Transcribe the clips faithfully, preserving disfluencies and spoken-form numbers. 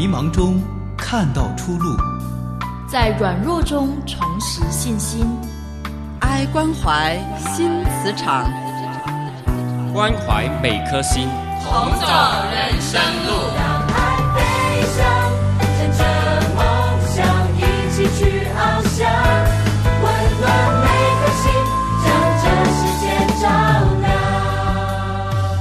迷茫中看到出路， 在软弱中重拾信心。 爱关怀新磁场， 关怀每颗心， 同走人生路。 让爱飞翔，乘着梦想一起去翱翔，温暖每颗心，将这世界照亮。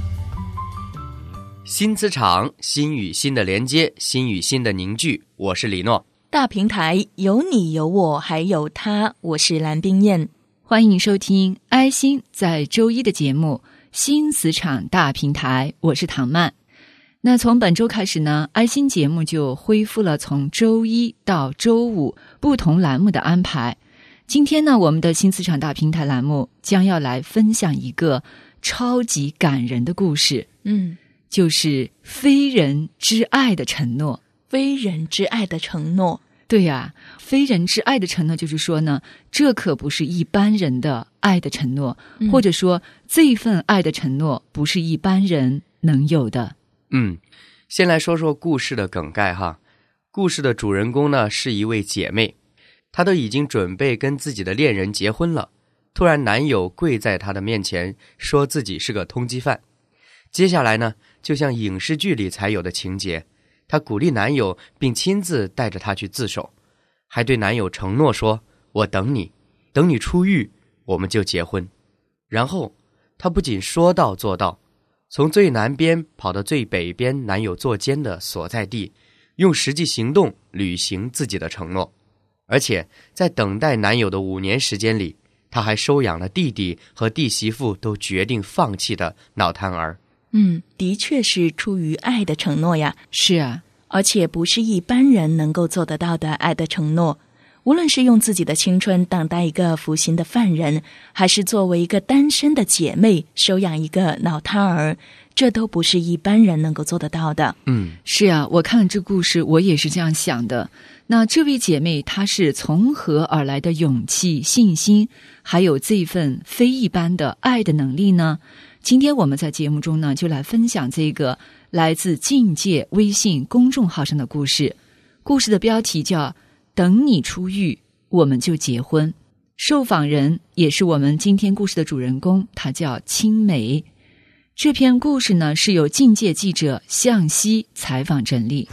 新磁场，心与心的连接，心与心的凝聚。我是李诺。 大平台有你有我还有他，我是蓝冰燕。 欢迎收听爱心在周一的节目新磁场大平台，我是唐曼。那从本周开始呢，爱心节目就恢复了从周一到周五不同栏目的安排。今天呢，我们的新磁场大平台栏目将要来分享一个超级感人的故事， 嗯， 就是非人之爱的承诺。 非人之爱的承诺， 对呀、啊，非人之爱的承诺就是说呢，这可不是一般人的爱的承诺、嗯、或者说这份爱的承诺不是一般人能有的。 嗯，先来说说故事的梗概哈。故事的主人公呢是一位姐妹，她都已经准备跟自己的恋人结婚了，突然男友跪在她的面前说自己是个通缉犯。接下来呢，就像影视剧里才有的情节，她鼓励男友并亲自带着他去自首，还对男友承诺说，我等你，等你出狱我们就结婚。然后她不仅说到做到，从最南边跑到最北边男友坐监的所在地，用实际行动履行自己的承诺。而且在等待男友的五年时间里，她还收养了弟弟和弟媳妇都决定放弃的脑瘫儿。 嗯，的确是出于爱的承诺呀。 是啊， 而且不是一般人能够做得到的爱的承诺。无论是用自己的青春等待一个服刑的犯人，还是作为一个单身的姐妹收养一个脑瘫儿，这都不是一般人能够做得到的。 嗯，是啊，我看了这故事我也是这样想的。那这位姐妹她是从何而来的勇气、信心，还有这份非一般的爱的能力呢？今天我们在节目中呢，就来分享这个来自境界微信公众号上的故事。故事的标题叫等你出狱我们就结婚。受访人也是我们今天故事的主人公，她叫青梅。这篇故事呢，是由境界记者向西采访整理。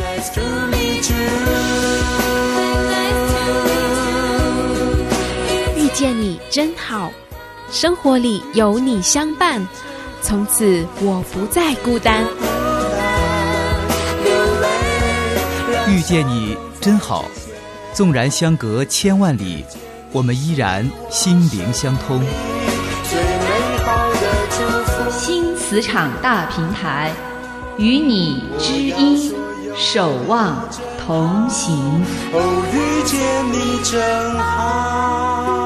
遇见你真好，生活里有你相伴，从此我不再孤单。 遇见你真好，纵然相隔千万里，我们依然心灵相通。 新磁场大平台，与你知音，守望同行。 哦，遇见你真好。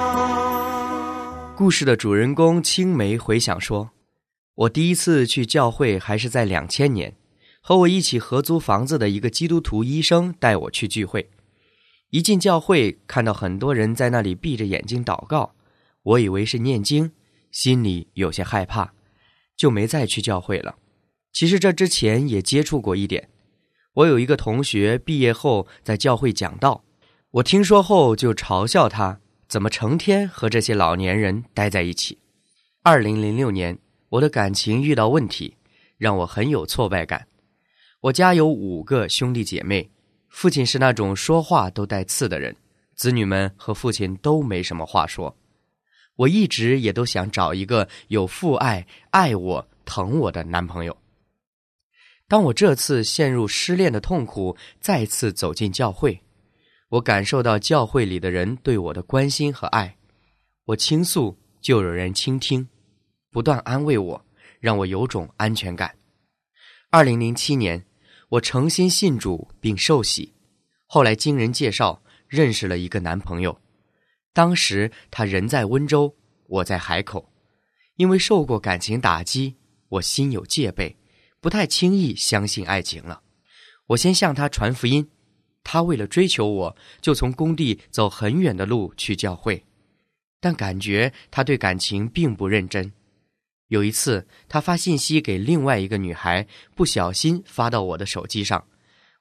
故事的主人公青梅回想说，我第一次去教会还是在两千年，和我一起合租房子的一个基督徒医生带我去聚会。一进教会，看到很多人在那里闭着眼睛祷告，我以为是念经，心里有些害怕，就没再去教会了。其实这之前也接触过一点，我有一个同学毕业后在教会讲道，我听说后就嘲笑他怎么成天和这些老年人待在一起。二零零六年，我的感情遇到问题，让我很有挫败感。我家有五个兄弟姐妹，父亲是那种说话都带刺的人，子女们和父亲都没什么话说。我一直也都想找一个有父爱、爱我、疼我的男朋友。当我这次陷入失恋的痛苦，再次走进教会，我感受到教会里的人对我的关心和爱。我倾诉，就有人倾听，不断安慰我，让我有种安全感。二零零七年，我诚心信主并受洗，后来经人介绍认识了一个男朋友。当时他人在温州，我在海口。因为受过感情打击，我心有戒备，不太轻易相信爱情了。我先向他传福音，他为了追求我，就从工地走很远的路去教会，但感觉他对感情并不认真。有一次他发信息给另外一个女孩，不小心发到我的手机上，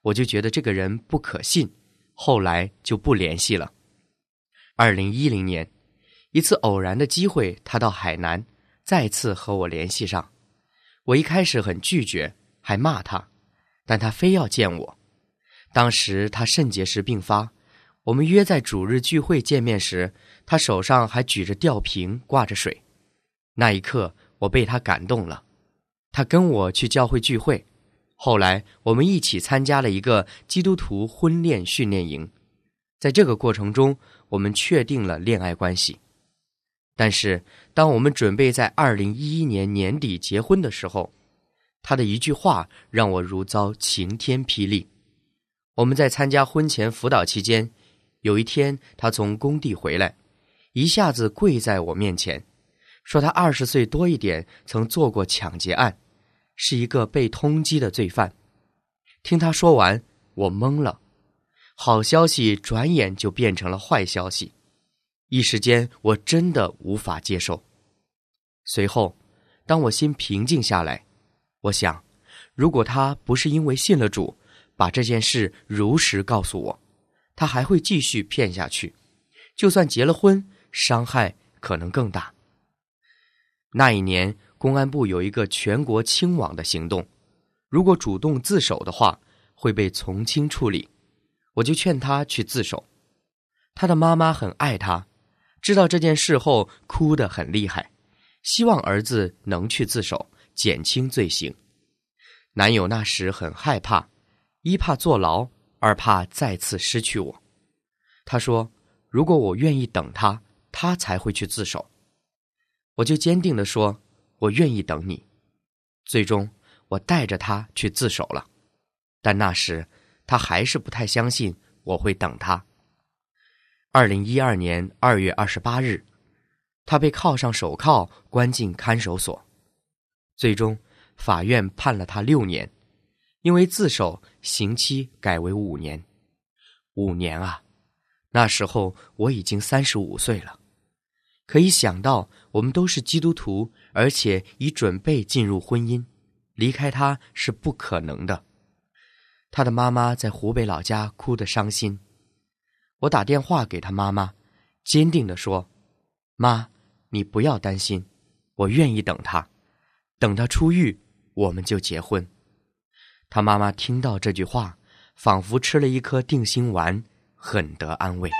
我就觉得这个人不可信，后来就不联系了。二零一零年，一次偶然的机会，他到海南，再次和我联系上。我一开始很拒绝，还骂他，但他非要见我。当时他肾结石并发，我们约在主日聚会见面时，他手上还举着吊瓶挂着水。那一刻，我被他感动了。他跟我去教会聚会，后来我们一起参加了一个基督徒婚恋训练营。在这个过程中，我们确定了恋爱关系。但是当我们准备在二零一一年年底结婚的时候，他的一句话让我如遭晴天霹雳。我们在参加婚前辅导期间，有一天他从工地回来，一下子跪在我面前，说他二十岁多一点曾做过抢劫案，是一个被通缉的罪犯。听他说完，我懵了，好消息转眼就变成了坏消息，一时间我真的无法接受。随后当我心平静下来，我想，如果他不是因为信了主，把这件事如实告诉我，他还会继续骗下去，就算结了婚，伤害可能更大。那一年公安部有一个全国清网的行动，如果主动自首的话，会被从轻处理。我就劝他去自首。他的妈妈很爱他，知道这件事后哭得很厉害，希望儿子能去自首，减轻罪行。男友那时很害怕，一怕坐牢，二怕再次失去我。他说，如果我愿意等他，他才会去自首。我就坚定地说，我愿意等你。最终我带着他去自首了，但那时他还是不太相信我会等他。二零一二年二月二十八日，他被铐上手铐，关进看守所。最终法院判了他六年，因为自首，刑期改为五年。五年啊，那时候我已经三十五岁了。可以想到我们都是基督徒，而且已准备进入婚姻，离开他是不可能的。他的妈妈在湖北老家哭得伤心，我打电话给他妈妈，坚定地说，妈，你不要担心，我愿意等他，等他出狱，我们就结婚。他妈妈听到这句话，仿佛吃了一颗定心丸，很得安慰。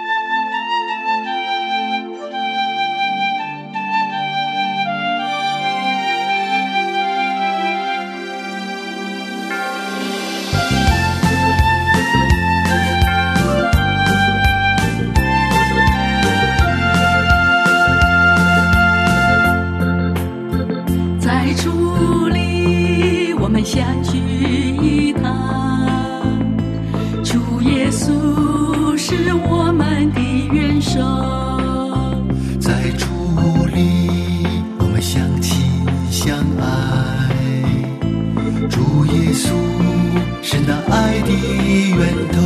相聚一堂，主耶稣是我们的元首， 在主里我们相亲相爱，主耶稣是那爱的源头，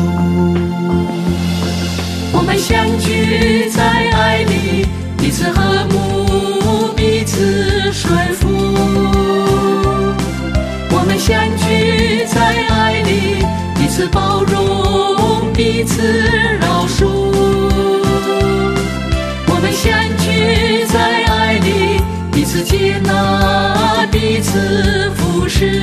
我们相聚在爱里，彼此和睦，彼此顺服，我们相聚在爱里，彼此包容，彼此饶恕。我们相聚在爱里，彼此接纳，彼此服侍。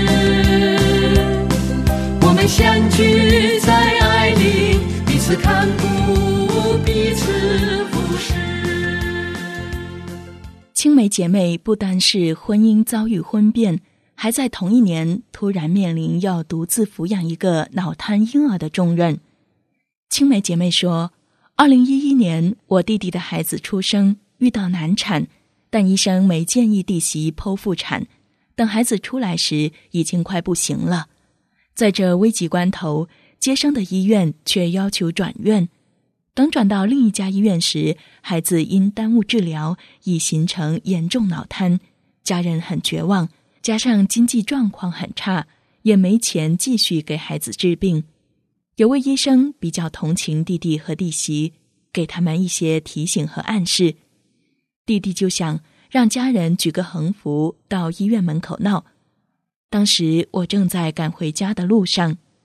我们相聚在爱里，彼此看顾，彼此服侍。 青梅姐妹不单是婚姻遭遇婚变，还在同一年突然面临要独自抚养一个脑瘫婴儿的重任。青梅姐妹说，二零一一年我弟弟的孩子出生，遇到难产，但医生没建议弟媳剖腹产，等孩子出来时已经快不行了。在这危急关头，接生的医院却要求转院，等转到另一家医院时，孩子因耽误治疗已形成严重脑瘫，家人很绝望，加上经济状况很差，也没钱继续给孩子治病。有位医生比较同情弟弟和弟媳，给他们一些提醒和暗示。弟弟就想让家人举个横幅到医院门口闹。当时我正在赶回家的路上，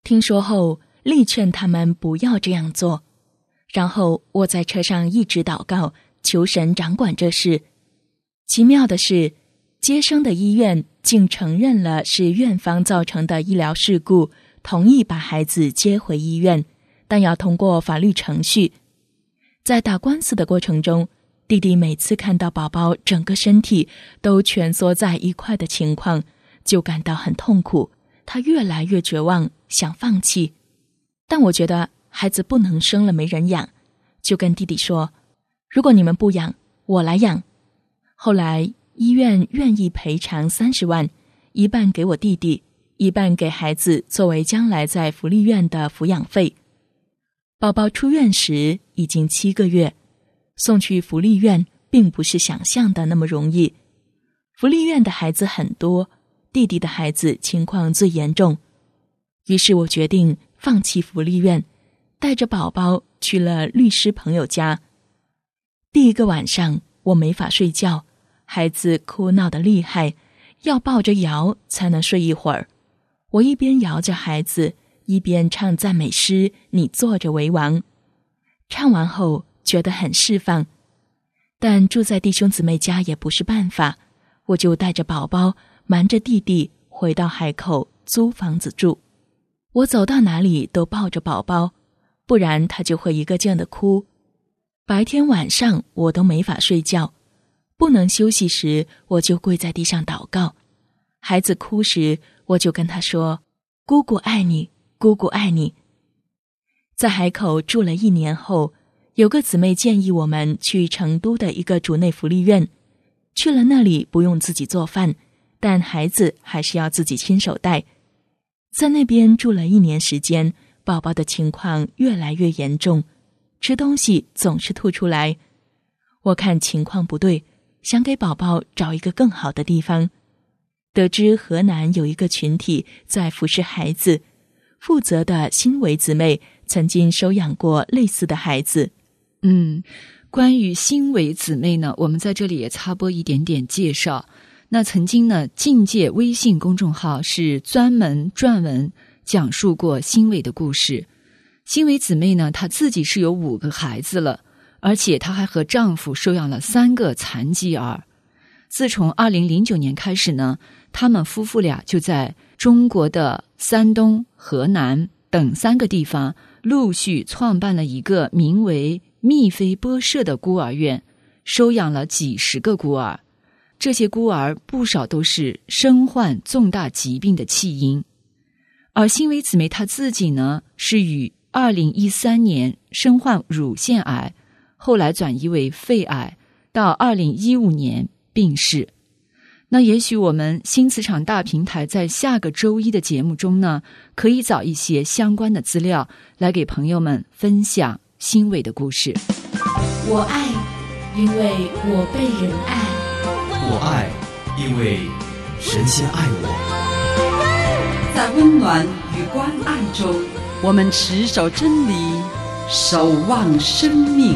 听说后，力劝他们不要这样做。然后我在车上一直祷告，求神掌管这事。奇妙的是，接生的医院竟承认了是院方造成的医疗事故，同意把孩子接回医院，但要通过法律程序。在打官司的过程中，弟弟每次看到宝宝整个身体都蜷缩在一块的情况，就感到很痛苦，他越来越绝望，想放弃。但我觉得孩子不能生了没人养，就跟弟弟说，如果你们不养，我来养。后来医院愿意赔偿三十万，一半给我弟弟，一半给孩子作为将来在福利院的抚养费。宝宝出院时已经七个月，送去福利院并不是想象的那么容易。福利院的孩子很多，弟弟的孩子情况最严重。于是我决定放弃福利院，带着宝宝去了律师朋友家。第一个晚上我没法睡觉，孩子哭闹得厉害，要抱着摇才能睡一会儿。我一边摇着孩子，一边唱赞美诗，你坐着为王。唱完后觉得很释放，但住在弟兄姊妹家也不是办法，我就带着宝宝，瞒着弟弟回到海口租房子住。我走到哪里都抱着宝宝，不然他就会一个劲的哭。白天晚上我都没法睡觉，不能休息时我就跪在地上祷告。孩子哭时我就跟他说，姑姑爱你，姑姑爱你。在海口住了一年后，有个姊妹建议我们去成都的一个主内福利院。去了那里不用自己做饭，但孩子还是要自己亲手带。在那边住了一年时间，宝宝的情况越来越严重，吃东西总是吐出来。我看情况不对，想给宝宝找一个更好的地方。得知河南有一个群体在服侍孩子，负责的新维姊妹曾经收养过类似的孩子。 嗯，关于新维姊妹呢，我们在这里也插播一点点介绍。那曾经呢，境界微信公众号是专门撰文讲述过新维的故事。新维姊妹呢，她自己是有五个孩子了，而且她还和丈夫收养了三个残疾儿。自从二零零九年开始呢，他们夫妇俩就在中国的山东、河南等三个地方陆续创办了一个名为蜜菲波社的孤儿院，收养了几十个孤儿。这些孤儿不少都是身患重大疾病的弃婴。而新维姊妹她自己呢，是于二零一三年身患乳腺癌，后来转移为肺癌，到二零一五年病逝。那也许我们新磁场大平台在下个周一的节目中呢，可以找一些相关的资料来给朋友们分享新维的故事。 我爱，因为我被人爱。 我爱，因为神先爱我。 在温暖与关爱中，我们持守真理，守望生命。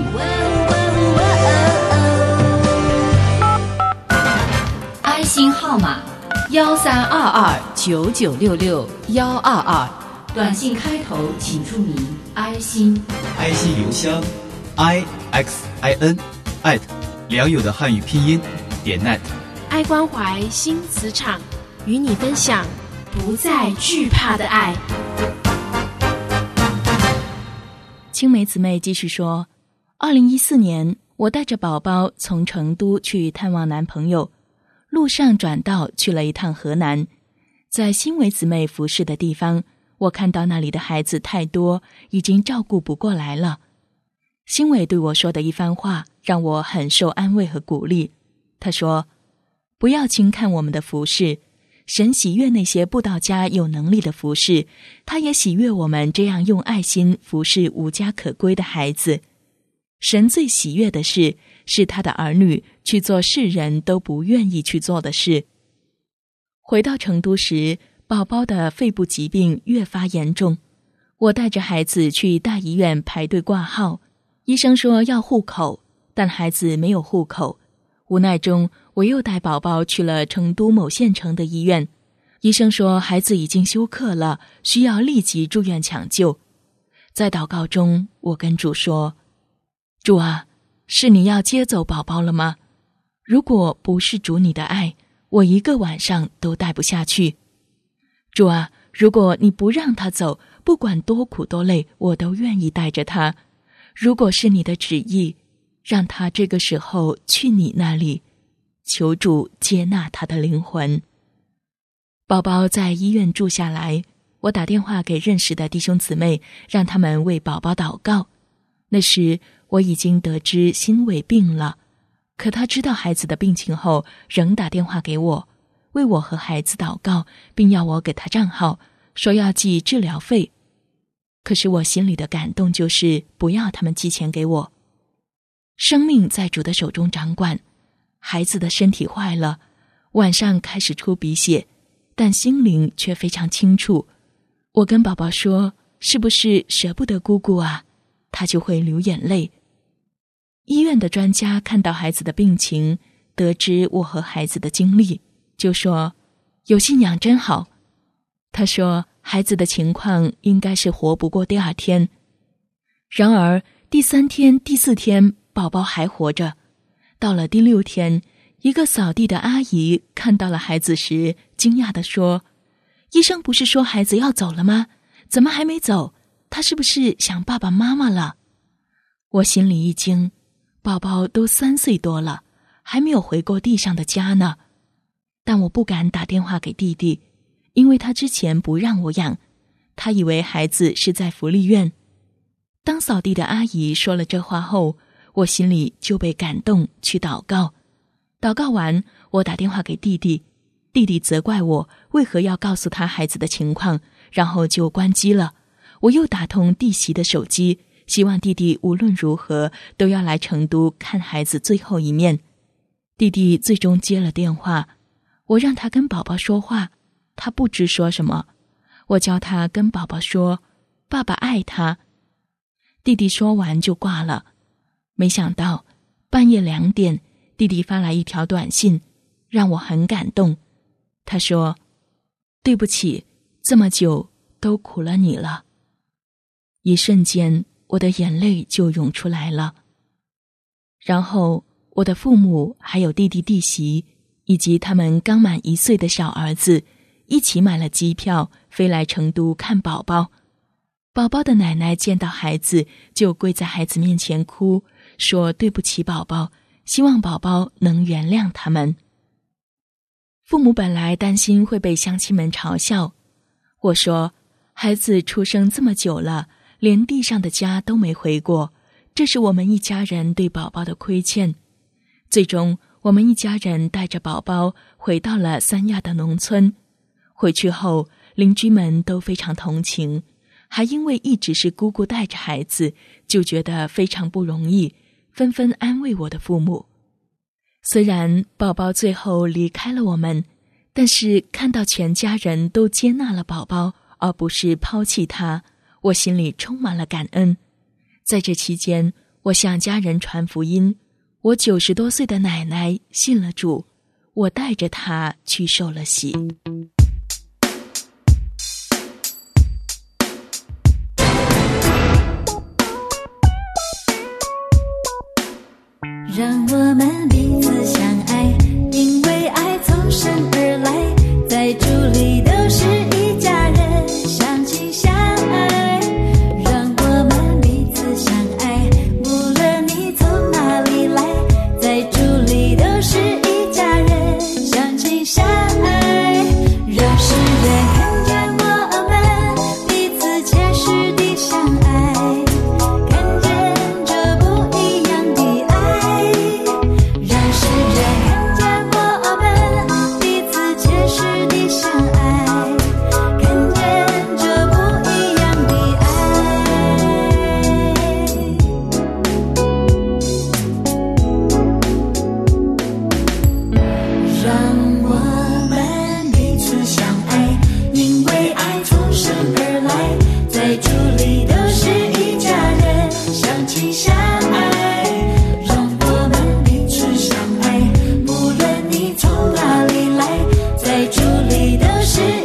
爱心号码幺三二二九九六六幺二二，短信开头请注明爱心。 爱心邮箱 i x i n at 良友的汉语拼音点 net。 爱关怀新磁场，与你分享不再惧怕的爱。 青梅姊妹继续说，二零一四年我带着宝宝从成都去探望男朋友，路上转道去了一趟河南。在新维姊妹服侍的地方，我看到那里的孩子太多，已经照顾不过来了。新维对我说的一番话让我很受安慰和鼓励。他说，不要轻看我们的服侍，神喜悦那些布道家有能力的服侍，他也喜悦我们这样用爱心服侍无家可归的孩子。神最喜悦的事，是他的儿女去做世人都不愿意去做的事。回到成都时，宝宝的肺部疾病越发严重，我带着孩子去大医院排队挂号，医生说要户口，但孩子没有户口。无奈中，我又带宝宝去了成都某县城的医院， 医生说孩子已经休克了，需要立即住院抢救。在祷告中，我跟主说，主啊，是你要接走宝宝了吗？如果不是主你的爱，我一个晚上都待不下去。主啊，如果你不让他走，不管多苦多累，我都愿意带着他。如果是你的旨意，让他这个时候去你那里，求主接纳他的灵魂。宝宝在医院住下来，我打电话给认识的弟兄姊妹，让他们为宝宝祷告。那时我已经得知心胃病了，可他知道孩子的病情后，仍打电话给我，为我和孩子祷告，并要我给他账号，说要寄治疗费。可是我心里的感动就是不要他们寄钱给我。生命在主的手中掌管，孩子的身体坏了，晚上开始出鼻血，但心灵却非常清楚。我跟宝宝说，是不是舍不得姑姑啊？他就会流眼泪。医院的专家看到孩子的病情，得知我和孩子的经历，就说有信仰真好。他说孩子的情况应该是活不过第二天。然而第三天、第四天宝宝还活着。到了第六天，一个扫地的阿姨看到了孩子时，惊讶地说，医生不是说孩子要走了吗？怎么还没走？他是不是想爸爸妈妈了？我心里一惊，宝宝都三岁多了，还没有回过地上的家呢。但我不敢打电话给弟弟，因为他之前不让我养，他以为孩子是在福利院。当扫地的阿姨说了这话后，我心里就被感动，去祷告。祷告完，我打电话给弟弟，弟弟责怪我为何要告诉他孩子的情况，然后就关机了。我又打通弟媳的手机，希望弟弟无论如何都要来成都看孩子最后一面。弟弟最终接了电话，我让他跟宝宝说话，他不知说什么。我教他跟宝宝说，爸爸爱他。弟弟说完就挂了。没想到半夜两点，弟弟发来一条短信，让我很感动。他说，对不起，这么久都苦了你了。一瞬间，我的眼泪就涌出来了。然后我的父母还有弟弟弟媳以及他们刚满一岁的小儿子一起买了机票飞来成都看宝宝。宝宝的奶奶见到孩子就跪在孩子面前哭，说对不起宝宝，希望宝宝能原谅他们。父母本来担心会被乡亲们嘲笑，我说孩子出生这么久了，连地上的家都没回过，这是我们一家人对宝宝的亏欠。最终我们一家人带着宝宝回到了三亚的农村。回去后邻居们都非常同情，还因为一直是姑姑带着孩子，就觉得非常不容易，纷纷安慰我的父母。虽然宝宝最后离开了我们，但是看到全家人都接纳了宝宝，而不是抛弃他，我心里充满了感恩。在这期间，我向家人传福音，我九十多岁的奶奶信了主，我带着她去受了洗。 让我们彼此相爱，因为爱从神而来，在主里都是一家人，相亲相爱。让我们彼此相爱，无论你从哪里来，在主里都是一家人，相亲相爱。让世人看见我们彼此切实地相爱，看见这不一样的爱。让世人看见我们彼此切实地相爱，看见这不一样的爱。让我们彼此相爱，因为爱从神而来，在主里都是一家人，相亲相爱。让我们彼此相爱，无论你从哪里来，在主里都是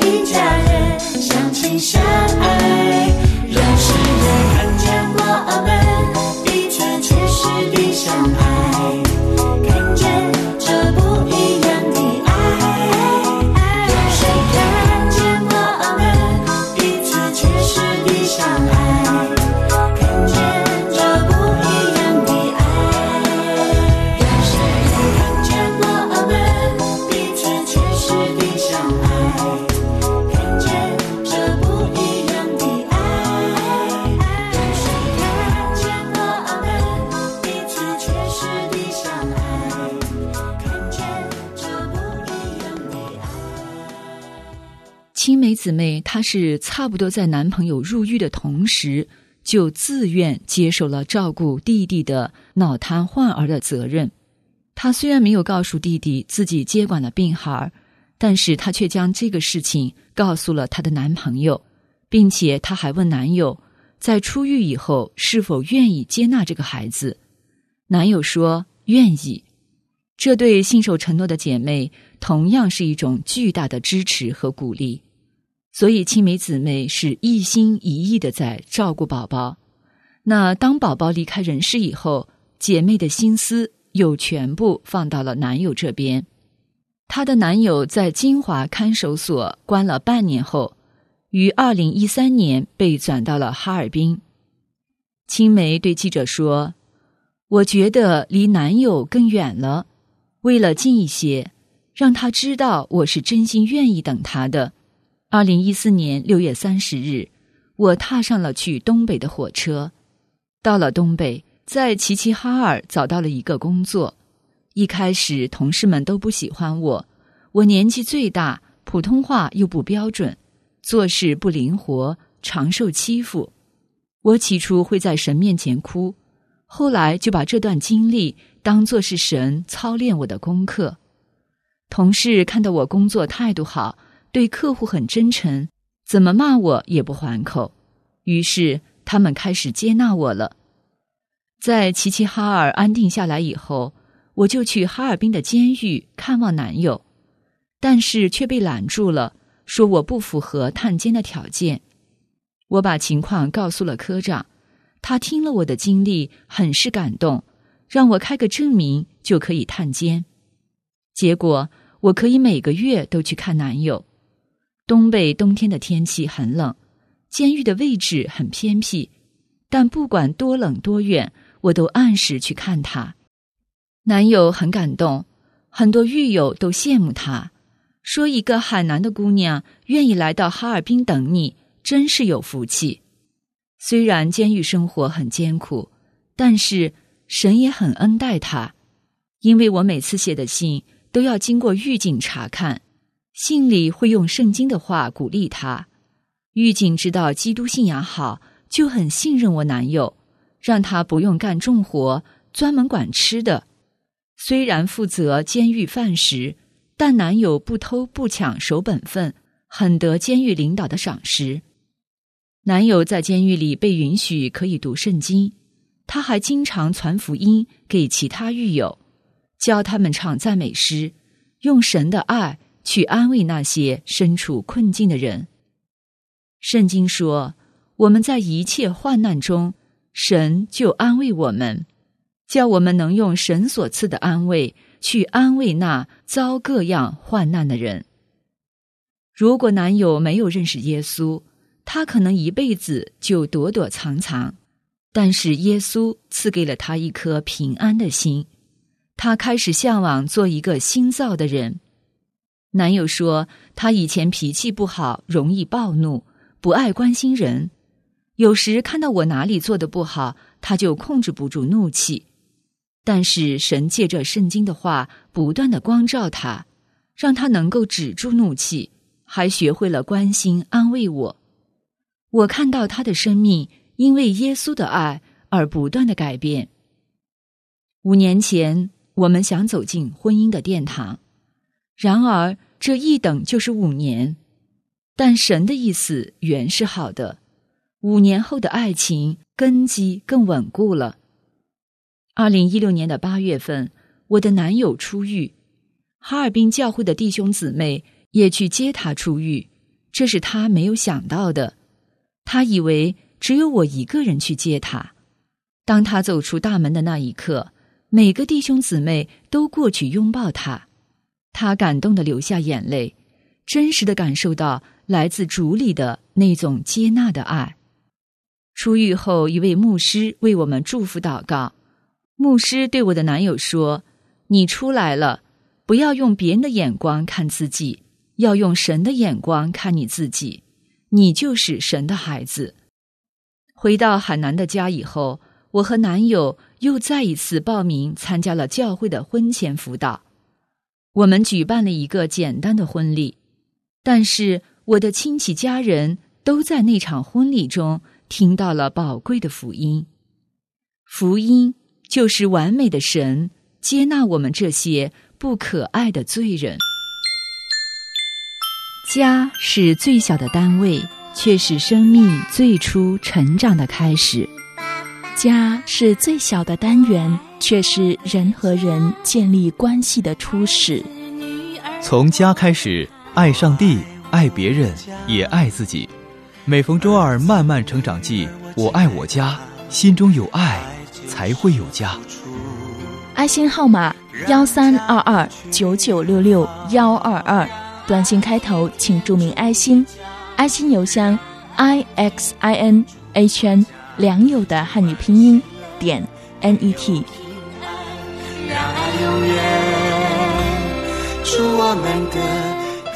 青梅姊妹她是差不多在男朋友入狱的同时，就自愿接受了照顾弟弟的脑瘫患儿的责任。她虽然没有告诉弟弟自己接管了病孩，但是她却将这个事情告诉了她的男朋友，并且她还问男友在出狱以后是否愿意接纳这个孩子。男友说愿意。这对信守承诺的姐妹同样是一种巨大的支持和鼓励。所以青梅姊妹是一心一意的在照顾宝宝。那当宝宝离开人世以后，姐妹的心思又全部放到了男友这边。她的男友在金华看守所关了半年后，于二零一三年被转到了哈尔滨。青梅对记者说，我觉得离男友更远了，为了近一些，让他知道我是真心愿意等他的。二零一四年六月三十日，我踏上了去东北的火车。到了东北，在齐齐哈尔找到了一个工作。一开始同事们都不喜欢我，我年纪最大，普通话又不标准，做事不灵活，常受欺负。我起初会在神面前哭，后来就把这段经历当作是神操练我的功课。同事看到我工作态度好，对客户很真诚，怎么骂我也不还口，于是他们开始接纳我了。在齐齐哈尔安定下来以后，我就去哈尔滨的监狱看望男友，但是却被拦住了，说我不符合探监的条件。我把情况告诉了科长，他听了我的经历很是感动，让我开个证明就可以探监。结果我可以每个月都去看男友。东北冬天的天气很冷，监狱的位置很偏僻，但不管多冷多远，我都按时去看他。男友很感动，很多狱友都羡慕他，说一个海南的姑娘愿意来到哈尔滨等你，真是有福气。虽然监狱生活很艰苦，但是神也很恩待他，因为我每次写的信都要经过狱警查看，信里会用圣经的话鼓励他。狱警知道基督信仰好，就很信任我男友，让他不用干重活，专门管吃的。虽然负责监狱饭食，但男友不偷不抢，守本分，很得监狱领导的赏识。男友在监狱里被允许可以读圣经，他还经常传福音给其他狱友，教他们唱赞美诗，用神的爱去安慰那些身处困境的人。圣经说，我们在一切患难中，神就安慰我们，叫我们能用神所赐的安慰去安慰那遭各样患难的人。如果男友没有认识耶稣，他可能一辈子就躲躲藏藏，但是耶稣赐给了他一颗平安的心，他开始向往做一个新造的人。男友说，他以前脾气不好，容易暴怒，不爱关心人，有时看到我哪里做得不好，他就控制不住怒气。但是神借着圣经的话不断地光照他，让他能够止住怒气，还学会了关心安慰我。我看到他的生命因为耶稣的爱而不断地改变。五年前，我们想走进婚姻的殿堂，然而这一等就是五年。但神的意思原是好的，五年后的爱情根基更稳固了。二零一六年的八月份，我的男友出狱，哈尔滨教会的弟兄姊妹也去接他出狱，这是他没有想到的。他以为只有我一个人去接他。当他走出大门的那一刻，每个弟兄姊妹都过去拥抱他，他感动地流下眼泪，真实地感受到来自主里的那种接纳的爱。出狱后，一位牧师为我们祝福祷告。牧师对我的男友说，你出来了，不要用别人的眼光看自己，要用神的眼光看你自己，你就是神的孩子。回到海南的家以后，我和男友又再一次报名参加了教会的婚前辅导。我们举办了一个简单的婚礼，但是我的亲戚家人都在那场婚礼中听到了宝贵的福音。福音就是完美的神接纳我们这些不可爱的罪人。家是最小的单位，却是生命最初成长的开始。 家是最小的单元，却是人和人建立关系的初始。 从家开始，爱上帝，爱别人，也爱自己。每逢周二慢慢成长记，我爱我家，心中有爱才会有家。 爱心号码幺三二二九九六六幺二二，短信开头请注明爱心。爱心邮箱 i x i n h n 良友的汉语拼音点 n e t。 让爱永远是我们的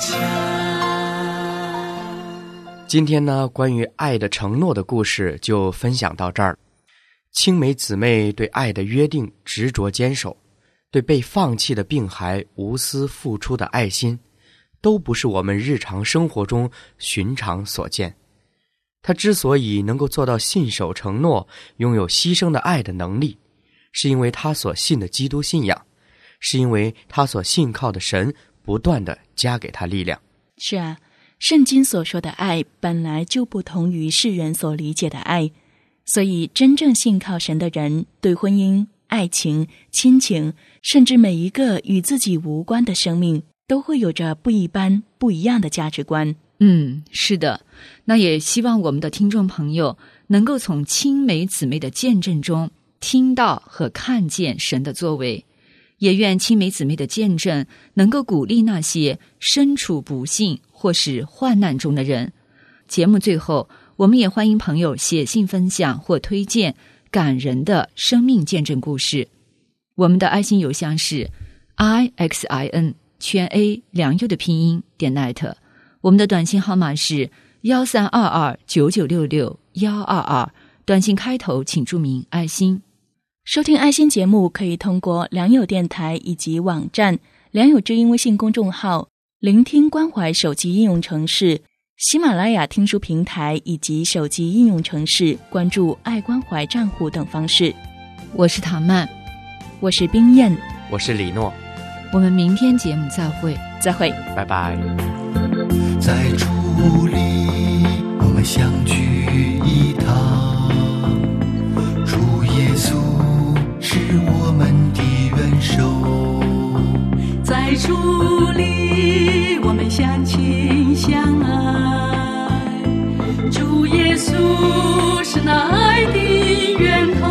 家。 今天呢，关于爱的承诺的故事就分享到这儿。青梅姊妹对爱的约定执着坚守，对被放弃的病孩无私付出的爱心，都不是我们日常生活中寻常所见。他之所以能够做到信守承诺，拥有牺牲的爱的能力，是因为他所信的基督信仰，是因为他所信靠的神不断地加给他力量。 是啊，圣经所说的爱本来就不同于世人所理解的爱，所以真正信靠神的人，对婚姻、爱情、亲情，甚至每一个与自己无关的生命，都会有着不一般、不一样的价值观。 嗯，是的，那也希望我们的听众朋友能够从青梅姊妹的见证中听到和看见神的作为，也愿青梅姊妹的见证能够鼓励那些身处不幸或是患难中的人。节目最后，我们也欢迎朋友写信分享或推荐感人的生命见证故事。我们的爱心邮箱是 i x i n 全 a 良友的拼音点 net， 我们的短信号码是幺三二二九九六六幺二二，短信开头请注明爱心。 收听爱心节目可以通过良友电台以及网站、良友之音微信公众号、聆听关怀手机应用程式、喜马拉雅听书平台以及手机应用程式关注爱关怀账户等方式。 我是唐曼， 我是冰燕， 我是李诺， 我们明天节目再会， 再会， 拜拜。 在主里我们相聚一堂，主耶稣是我们的元首， 在主里我们相亲相爱，主耶稣是那爱的源头，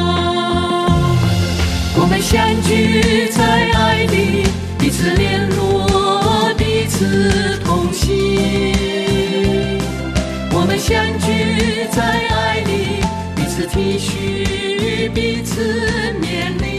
我们相聚在爱里，彼此联络，彼此同行，我们相聚在爱里，彼此体恤，彼此勉励。